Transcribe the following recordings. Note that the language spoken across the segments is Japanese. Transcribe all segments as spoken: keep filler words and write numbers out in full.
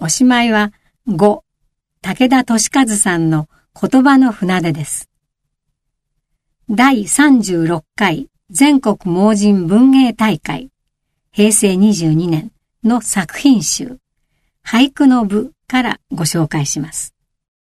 おしまいはご、武田俊和さんの言葉の船出です。だいさんじゅうろっかい全国盲人文芸大会へいせいにじゅうにねんの作品集俳句の部からご紹介します。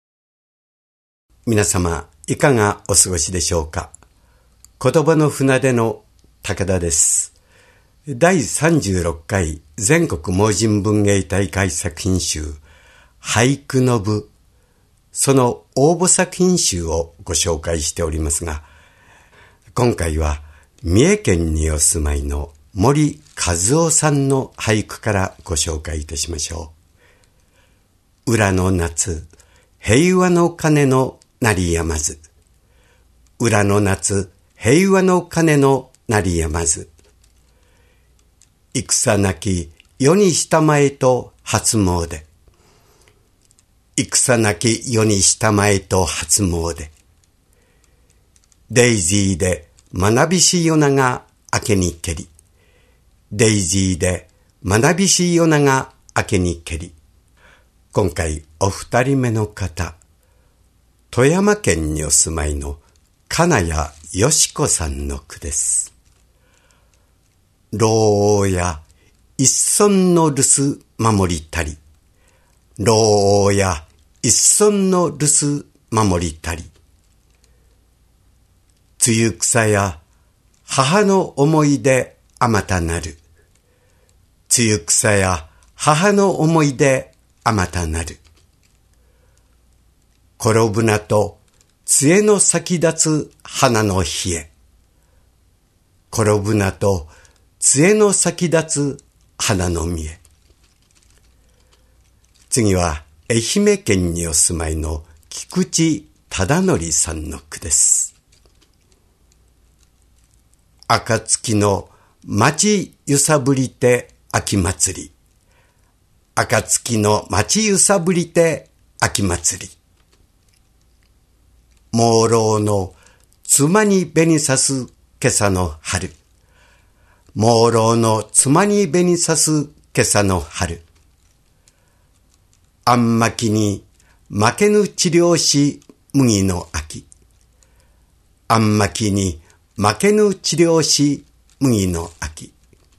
皆様いかがお過ごしでしょうか。言葉の船出の武田です。だいさんじゅうろっかい全国盲人文芸大会作品集俳句の部、その応募作品集をご紹介しておりますが、今回は三重県にお住まいの森和夫さんの俳句からご紹介いたしましょう。浦の夏、平和の鐘の鳴りやまず。浦の夏、平和の鐘の鳴りやまず。戦なき世にしたまえと初詣。戦なき世にしたまえと初詣。デイジーで学びし夜長明けにけり。デイジーで学びし夜長明けにけり。今回お二人目の方、富山県にお住まいの金谷よし子さんの句です。老王や一村の留守守りたり。老王や一村の留守守りたり。梅雨草や母の思い出あまたなる。梅雨草や母の思い出あまたなる。転ぶなと杖の先立つ花の冷え。転ぶなと杖の先立つ花の見え。次は愛媛県にお住まいの菊池忠則さんの句です。暁の町揺さぶりて秋祭り。暁の町揺さぶりて秋祭り。朦朧の妻に紅さす今朝の春。朦朧の妻に紅さす今朝の春。あんまきに負けぬ治療し麦の秋。あんまきに負けぬ治療し麦の秋。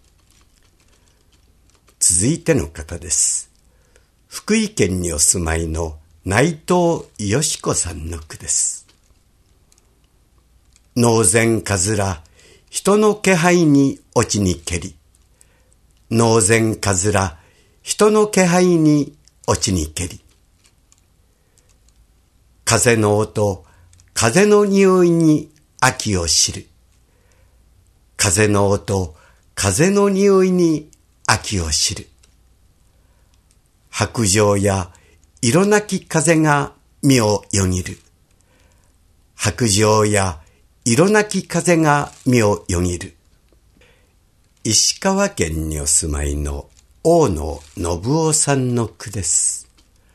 続いての方です。福井県にお住まいの内藤よし子さんの句です。脳前かずら人の気配に落ちにけり。脳前かずら人の気配に落ちにけり。風の音、風の匂いに秋を知る。風の音、風の匂いに秋を知る。白状や色なき風が身をよぎる。白状や色なき風が身をよぎる。石川県にお住まいの大野信夫さんの句です。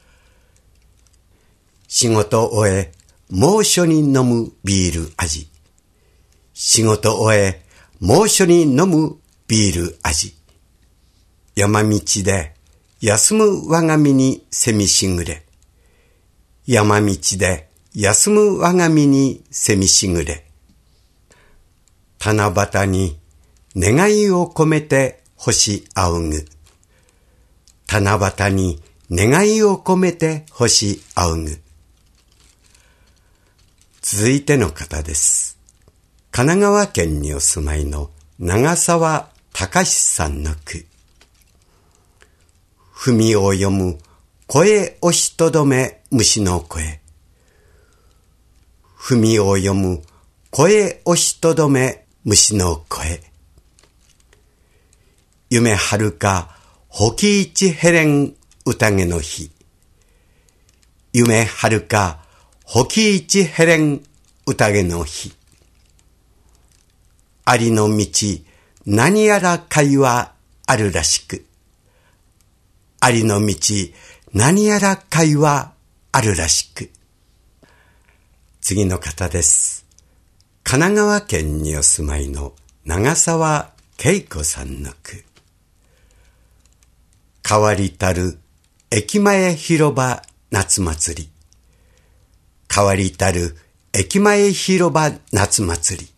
仕事終え、猛暑に飲むビール味。仕事終え、猛暑に飲むビール味。山道で休む我が身にせみしぐれ。山道で休む我が身にせみしぐれ。七夕に願いを込めて星仰ぐ。七夕に願いを込めて星仰ぐ。続いての方です。神奈川県にお住まいの長澤隆さんの句。文を読む声押しとどめ虫の声。文を読む声押しとどめ虫の声。夢はるかほきいちへれん宴の日。夢はるかほきいちへれん宴の日。ありの道何やら会話あるらしく。ありの道何やら会話あるらしく。次の方です。神奈川県にお住まいの長澤恵子さんの句。変わりたる駅前広場夏祭り。変わりたる駅前広場夏祭り。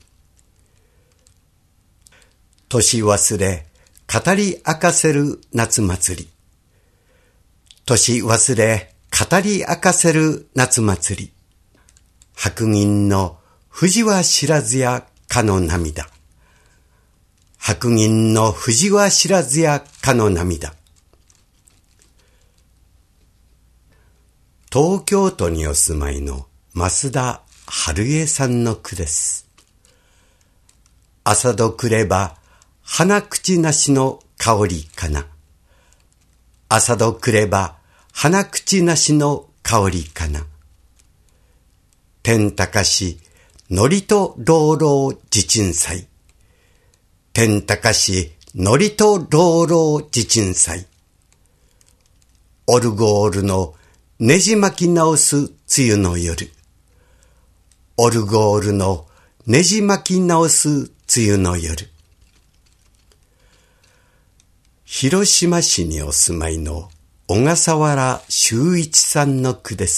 年忘れ語り明かせる夏祭り。年忘れ語り明かせる夏祭り。白銀の藤は知らずやかの涙。白銀の藤は知らずやかの涙。東京都にお住まいの増田春江さんの句です。朝どくれば花口なしの香りかな。朝どくれば花口なしの香りかな。天高しのりと老老地鎮祭。天高しのりと老老地鎮祭。オルゴールのねじ巻き直す梅雨の夜。オルゴールのねじ巻き直す梅雨の夜。広島市にお住まいの小笠原修一さんの句です。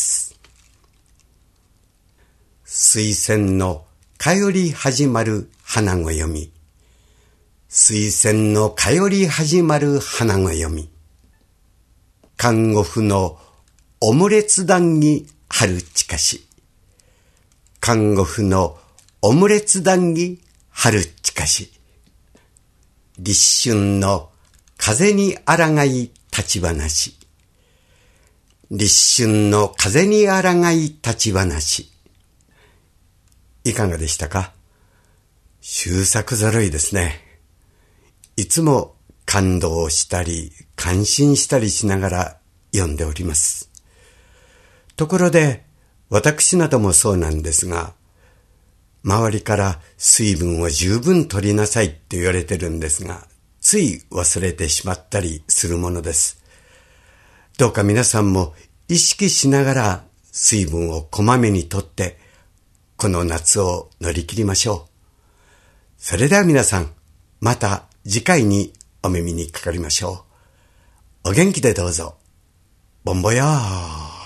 水仙のかより始まる花ご読み。水仙のかより始まる花ご読み。看護婦のオムレツ団に春近し。看護婦のオムレツ団に春近し。立春の風にあらがい立ち話。立春の風にあらがい立ち話。いかがでしたか？秀作揃いですね。いつも感動したり感心したりしながら読んでおります。ところで私などもそうなんですが、周りから水分を十分取りなさいって言われてるんですが、つい忘れてしまったりするものです。どうか皆さんも意識しながら水分をこまめにとってこの夏を乗り切りましょう。それでは皆さん、また次回にお耳にかかりましょう。お元気でどうぞ。ボンボヤー。